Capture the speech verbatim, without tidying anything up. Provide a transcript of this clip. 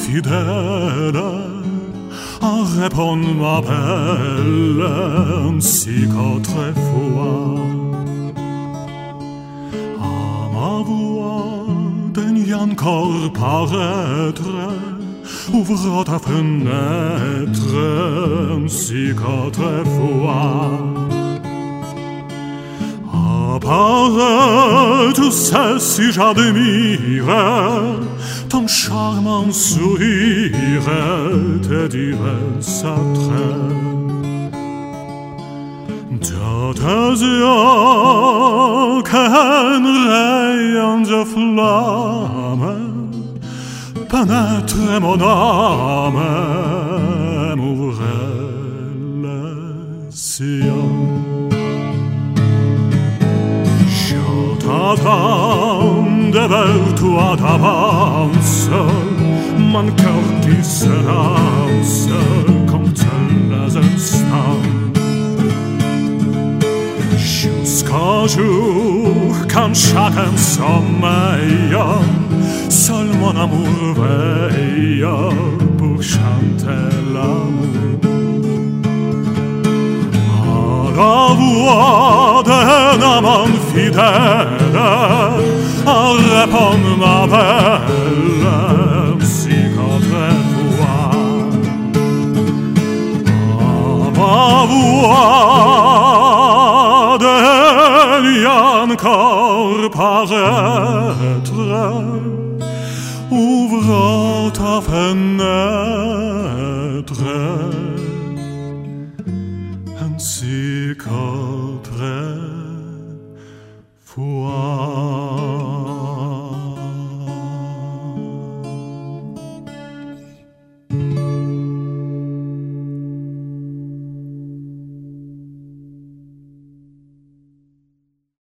fidèle, répond m'appelle ainsi qu'autrefois. À ma voix daigne encore paraître, ouvre ta fenêtre ainsi qu'autrefois. Apparaît, tu sais si j'admire ton charmant sourire, tes diverses attraits. De tes yeux qu'un rayon de flamme pénètre mon âme, m'ouvre les yeux. Je t'attends devant toi d'avance, mon cœur qui se lance, compte les instants. Jusqu'au jour quand chacun sommeille, seul mon amour veille pour chanter l'amour. À la voix d'un amant fidèle, répond m'appelle ainsi qu'autrefois. À ma voix daigne encore paraître, ouvre ta fenêtre ainsi qu'autrefois.